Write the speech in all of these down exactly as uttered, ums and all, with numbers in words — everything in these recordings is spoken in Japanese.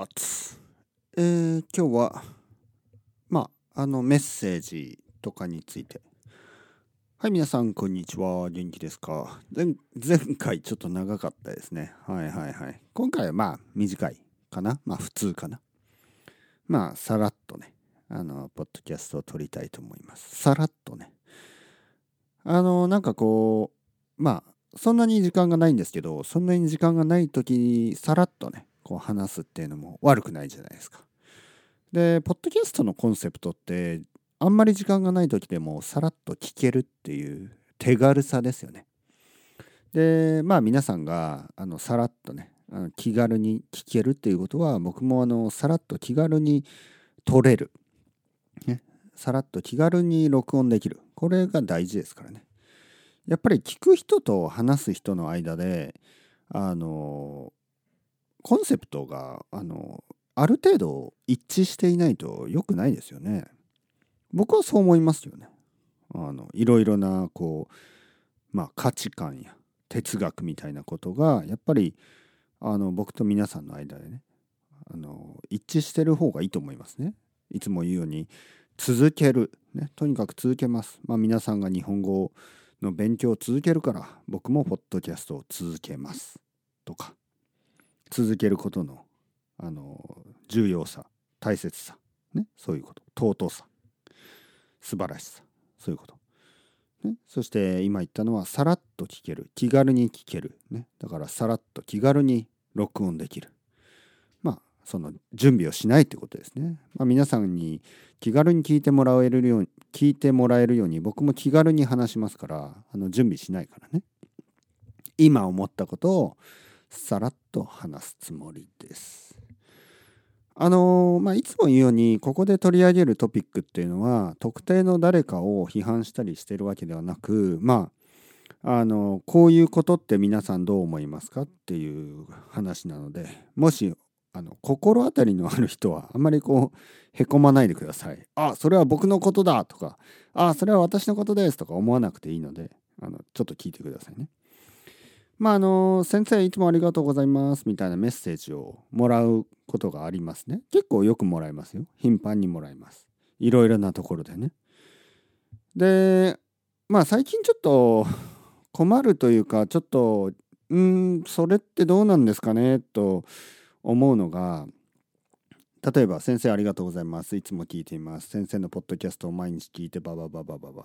月、えー、今日はまああのメッセージとかについて。はい、皆さんこんにちは。元気ですか？前前回ちょっと長かったですね。はいはいはい。今回はまあ短いかな。まあ普通かな。まあさらっとね、あのポッドキャストを撮りたいと思います。さらっとね。あのなんかこうまあそんなに時間がないんですけど、そんなに時間がない時にさらっとねこう話すっていうのも悪くないじゃないですか。で、ポッドキャストのコンセプトって、あんまり時間がない時でもさらっと聞けるっていう手軽さですよね。で、まあ皆さんがあのさらっとね、あの気軽に聞けるっていうことは、僕もあのさらっと気軽に撮れる、ね、さらっと気軽に録音できる。これが大事ですからね。やっぱり聞く人と話す人の間で、あのコンセプトがあのある程度一致していないと良くないですよね。僕はそう思いますよね。あのいろいろなこうまあ価値観や哲学みたいなことがやっぱりあの僕と皆さんの間でね、あの一致してる方がいいと思いますね。いつも言うように続ける、ね、とにかく続けます。まあ皆さんが日本語の勉強を続けるから僕もポッドキャストを続けますとか、続けることのあの重要さ、大切さ、ね、そういうこと、尊さ、素晴らしさ、そういうこと、ね、そして今言ったのはさらっと聞ける、気軽に聞ける、ね、だからさらっと気軽に録音できる、まあその準備をしないということですね。まあ、皆さんに気軽に聞いてもらえるように聞いてもらえるように僕も気軽に話しますから、あの準備しないからね。今思ったことをさらっと話すつもりです。あのーまあ、いつも言うようにここで取り上げるトピックっていうのは特定の誰かを批判したりしてるわけではなく、まああのこういうことって皆さんどう思いますかっていう話なので、もしあの心当たりのある人はあんまりこうへこまないでください。あ、それは僕のことだとか、あ、それは私のことですとか思わなくていいので、あのちょっと聞いてくださいね。まああの先生いつもありがとうございますみたいなメッセージをもらうことがありますね。結構よくもらいますよ。頻繁にもらいます。いろいろなところでね。で、まあ最近ちょっと困るというか、ちょっとうーんそれってどうなんですかねと思うのが、例えば先生ありがとうございます。いつも聞いています。先生のポッドキャストを毎日聞いてババババババ。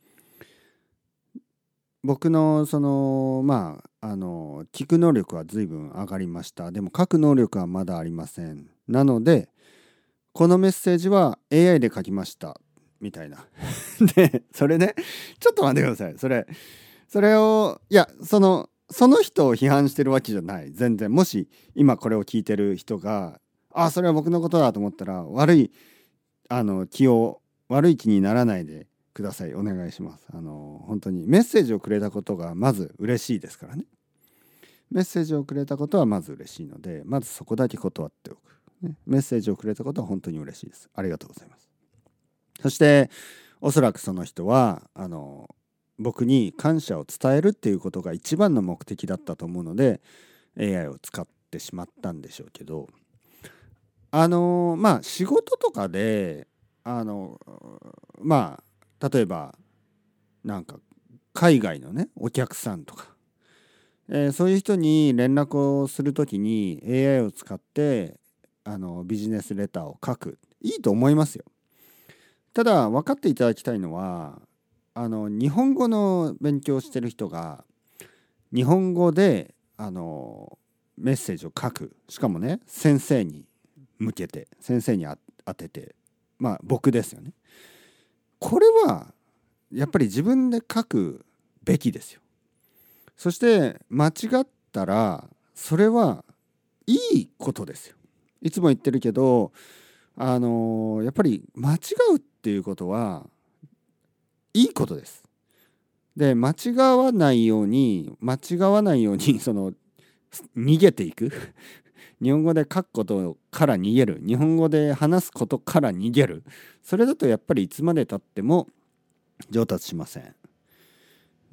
僕のそのまああの聞く能力は随分上がりました。でも書く能力はまだありません。なのでこのメッセージは エーアイ で書きましたみたいな。でそれね、ちょっと待ってください。それそれをいやそのその人を批判してるわけじゃない。全然。もし今これを聞いてる人があそれは僕のことだと思ったら悪いあの気を悪い気にならないでください。お願いします。あの本当にメッセージをくれたことがまず嬉しいですからね。メッセージをくれたことはまず嬉しいので、まずそこだけ断っておく、ね、メッセージをくれたことは本当に嬉しいです。ありがとうございます。そしておそらくその人はあの僕に感謝を伝えるっていうことが一番の目的だったと思うので エーアイ を使ってしまったんでしょうけど、あのまあ仕事とかであのまあ例えばなんか海外のねお客さんとか、えーそういう人に連絡をするときに エーアイ を使ってあのビジネスレターを書く、いいと思いますよ。ただ分かっていただきたいのは、あの日本語の勉強してる人が日本語であのメッセージを書く、しかもね先生に向けて先生に当てて、まあ僕ですよね。これはやっぱり自分で書くべきですよ。そして間違ったらそれはいいことですよ。いつも言ってるけど、あのやっぱり間違うっていうことはいいことです。で間違わないように間違わないようにその逃げていく日本語で書くことから逃げる、日本語で話すことから逃げる、それだとやっぱりいつまでたっても上達しません。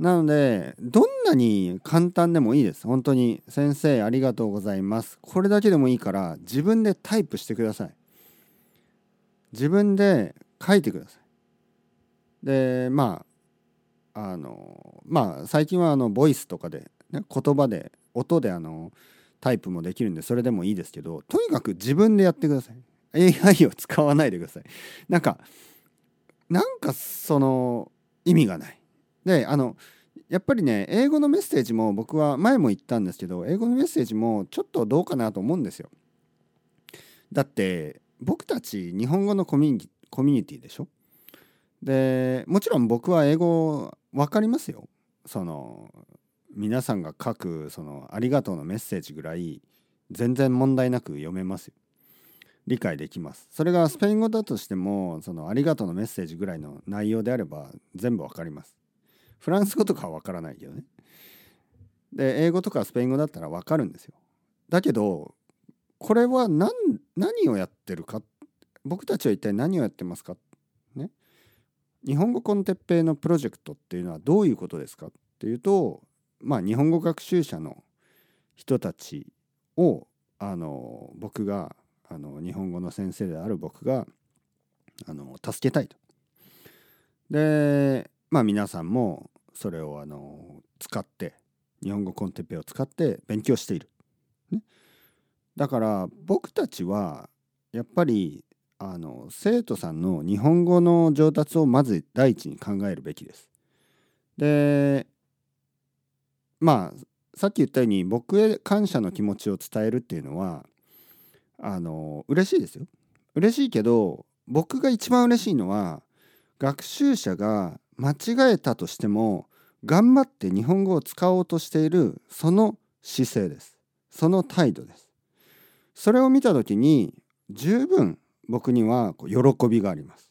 なのでどんなに簡単でもいいです。本当に先生ありがとうございます、これだけでもいいから自分でタイプしてください。自分で書いてください。でまああのまあ最近はあのボイスとかで、ね、言葉で音であのタイプもできるんでそれでもいいですけど、とにかく自分でやってください。 エーアイ を使わないでください。なんかなんかその意味がない。であのやっぱりね、英語のメッセージも僕は前も言ったんですけど、英語のメッセージもちょっとどうかなと思うんですよ。だって僕たち日本語のコミュニティ、コミュニティでしょ。でもちろん僕は英語わかりますよ。その皆さんが書くそのありがとうのメッセージぐらい全然問題なく読めますよ。理解できます。それがスペイン語だとしてもそのありがとうのメッセージぐらいの内容であれば全部わかります。フランス語とかはわからないけどね。で英語とかスペイン語だったらわかるんですよ。だけどこれは何、何をやってるか、僕たちは一体何をやってますかね。日本語コンテッペイのプロジェクトっていうのはどういうことですかっていうと、まあ日本語学習者の人たちをあの僕があの日本語の先生である僕があの助けたいと。でまあ皆さんもそれをあの使って日本語コンテッペイを使って勉強している、ね、だから僕たちはやっぱりあの生徒さんの日本語の上達をまず第一に考えるべきです。でまあさっき言ったように僕へ感謝の気持ちを伝えるっていうのはあの嬉しいですよ。嬉しいけど僕が一番嬉しいのは学習者が間違えたとしても頑張って日本語を使おうとしているその姿勢です。その態度です。それを見た時に十分僕にはこう喜びがあります。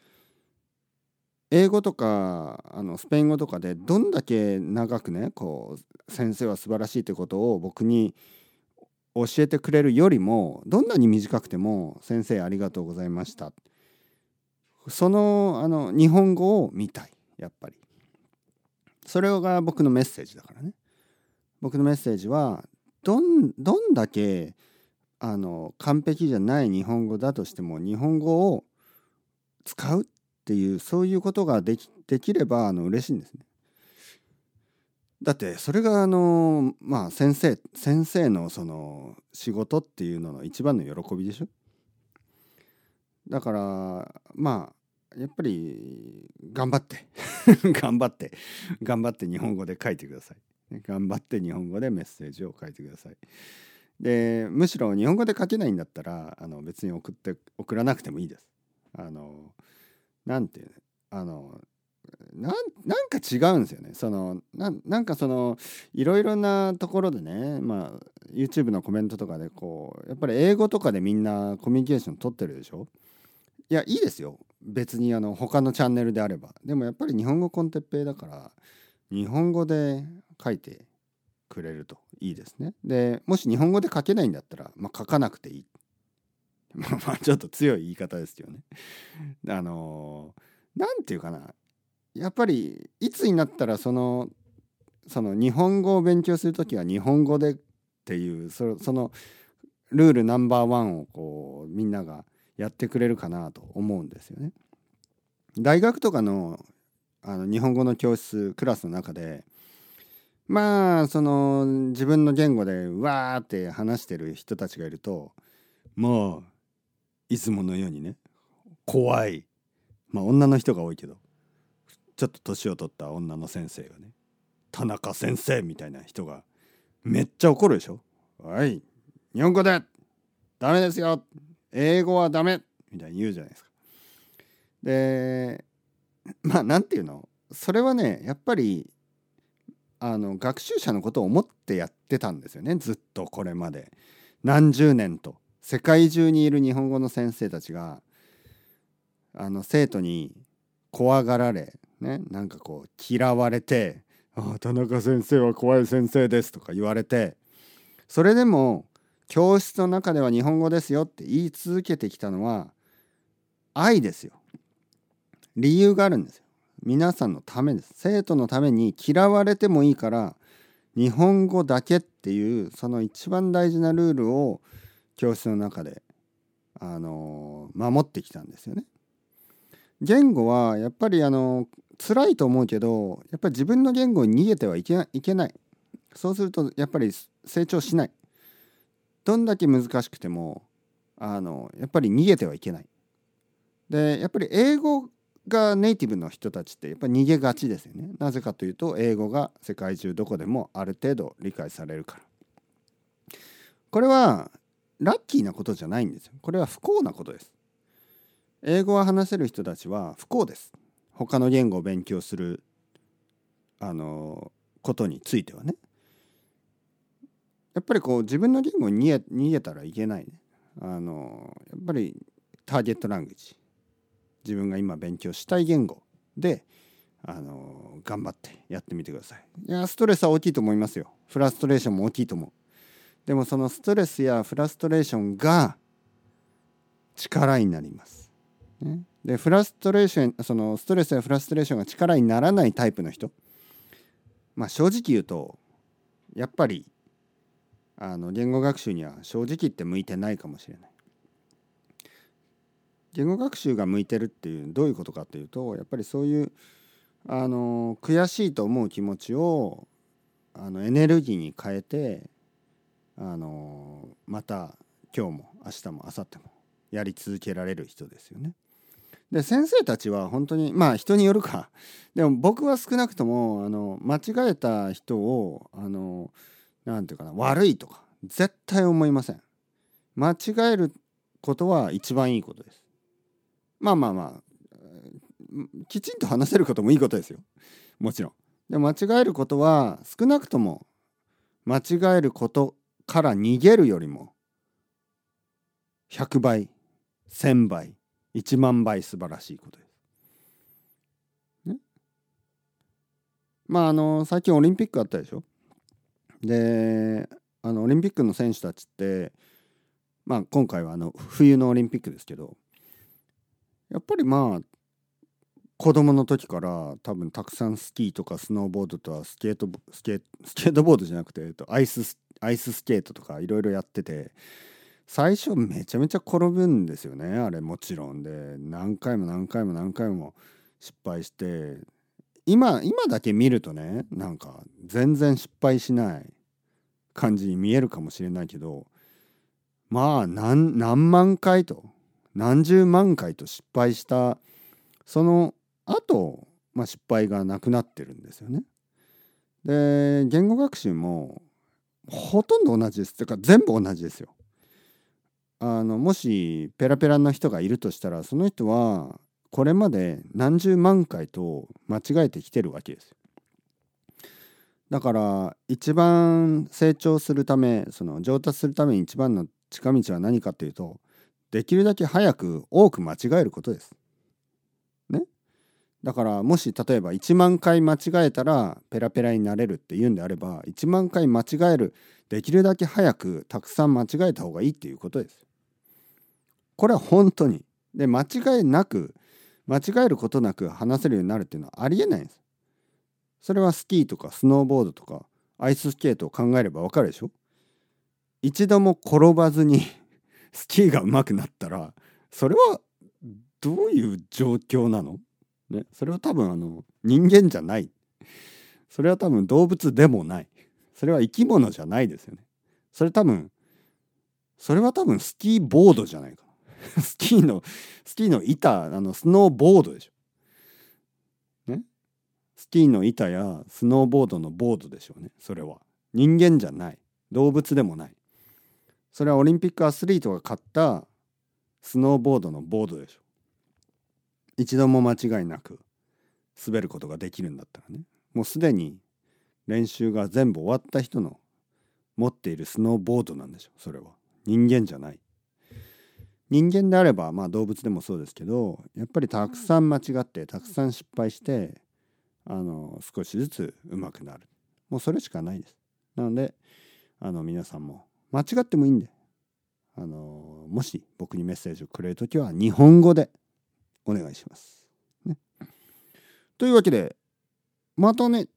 英語とかあのスペイン語とかでどんだけ長くねこう先生は素晴らしいということを僕に教えてくれるよりもどんなに短くても先生ありがとうございました、そのあの日本語を見たい。やっぱりそれが僕のメッセージだからね。僕のメッセージはどんどんだけあの完璧じゃない日本語だとしても日本語を使うっていうそういうことができ、できればあの嬉しいんですね。だってそれがあのまあ先生先生のその仕事っていうのの一番の喜びでしょ。だからまあやっぱり頑張って頑張って頑張って日本語で書いてください。頑張って日本語でメッセージを書いてください。でむしろ日本語で書けないんだったらあの別に送って送らなくてもいいです。あのなんていうあのなんなんか違うんですよね。そのななんかそのいろいろなところでね、まあ YouTube のコメントとかでこうやっぱり英語とかでみんなコミュニケーション取ってるでしょ。いやいいですよ。別にあの他のチャンネルであれば。でもやっぱり日本語コンテッペイだから日本語で書いてくれるといいですね。でもし日本語で書けないんだったら、まあ、書かなくていい。まあまあちょっと強い言い方ですけどね。あのなんていうかな。やっぱりいつになったらそのその日本語を勉強するときは日本語でっていうそそのルールナンバーワンをこうみんながやってくれるかなと思うんですよね。大学とかのあの日本語の教室クラスの中でまあその自分の言語でわーって話してる人たちがいるともういつものようにね怖い、まあ女の人が多いけどちょっと年を取った女の先生がね田中先生みたいな人がめっちゃ怒るでしょ。おい日本語でダメですよ英語はダメみたいに言うじゃないですか。でまあなんていうのそれはねやっぱりあの学習者のことを思ってやってたんですよね。ずっとこれまで何十年と世界中にいる日本語の先生たちがあの生徒に怖がられねなんかこう嫌われてあ田中先生は怖い先生ですとか言われてそれでも教室の中では日本語ですよって言い続けてきたのは愛ですよ。理由があるんですよ。 皆さんのためです。生徒のために嫌われてもいいから日本語だけっていうその一番大事なルールを教室の中で、あのー守ってきたんですよね。言語はやっぱりあの辛いと思うけど、やっぱり自分の言語に逃げてはいけない、いけない。そうするとやっぱり成長しない。どんだけ難しくてもあのやっぱり逃げてはいけない。でやっぱり英語がネイティブの人たちってやっぱり逃げがちですよね。なぜかというと英語が世界中どこでもある程度理解されるから。これはラッキーなことじゃないんですよ。これは不幸なことです。英語を話せる人たちは不幸です。他の言語を勉強するあのことについてはね。やっぱりこう自分の言語に逃げ、逃げたらいけないね。あのやっぱりターゲットラングジ、自分が今勉強したい言語であの頑張ってやってみてください。いやストレスは大きいと思いますよ。フラストレーションも大きいと思う。でもそのストレスやフラストレーションが力になります。ね、でフラストレーション、そのストレスやフラストレーションが力にならないタイプの人、まあ正直言うとやっぱりあの言語学習には正直言って向いてないかもしれない。言語学習が向いてるっていうどういうことかというと、やっぱりそういうあの悔しいと思う気持ちをあのエネルギーに変えて、あのまた今日も明日も明後日もやり続けられる人ですよね。で先生たちは本当にまあ人によるか、でも僕は少なくともあの間違えた人をあのなんていうかな、悪いとか絶対思いません。間違えることは一番いいことです。まあまあまあきちんと話せることもいいことですよ、もちろん。でも間違えることは少なくとも間違えることから逃げるよりもひゃくばい、せんばい、いちまんばい素晴らしいことです。ね、まああの最近オリンピックあったでしょ。であのオリンピックの選手たちってまあ今回はあの冬のオリンピックですけど、やっぱりまあ子供の時から多分たくさんスキーとかスノーボードとかスケートスケートスケートボードじゃなくて、えっと、アイスアイススケートとかいろいろやってて、最初めちゃめちゃ転ぶんですよね、あれもちろんで、何回も何回も何回も失敗して、今今だけ見るとね、なんか全然失敗しない感じに見えるかもしれないけど、まあ何何万回と何十万回と失敗したその後、まあ、失敗がなくなってるんですよね。で言語学習もほとんど同じです。というか全部同じですよ。あのもしペラペラな人がいるとしたら、その人はこれまで何十万回と間違えてきてるわけですよ。だから一番成長するため、その上達するために一番の近道は何かというと、できるだけ早く多く間違えることです。ね。だからもし例えばいちまんかい間違えたらペラペラになれるっていうんであれば、いちまんかい間違える、できるだけ早くたくさん間違えた方がいいっていうことです。これは本当に。で間違いなく間違えることなく話せるようになるっていうのはありえないんです。それはスキーとかスノーボードとかアイススケートを考えればわかるでしょ。一度も転ばずにスキーが上手くなったら、それはどういう状況なの、ね、それは多分あの人間じゃない。それは多分動物でもない。それは生き物じゃないですよね。それ多分それは多分スキーボードじゃないかな。スキーのスキーの板、あのスノーボードでしょ。ね。スキーの板やスノーボードのボードでしょうね。それは人間じゃない。動物でもない。それはオリンピックアスリートが買ったスノーボードのボードでしょ。一度も間違いなく滑ることができるんだったらね、もうすでに練習が全部終わった人の持っているスノーボードなんでしょ。それは人間じゃない。人間であればまあ動物でもそうですけど、やっぱりたくさん間違ってたくさん失敗してあの少しずつ上手くなる。もうそれしかないです。なのであの皆さんも間違ってもいいんで、あのもし僕にメッセージをくれるときは日本語でお願いします、ね。 というわけでまたね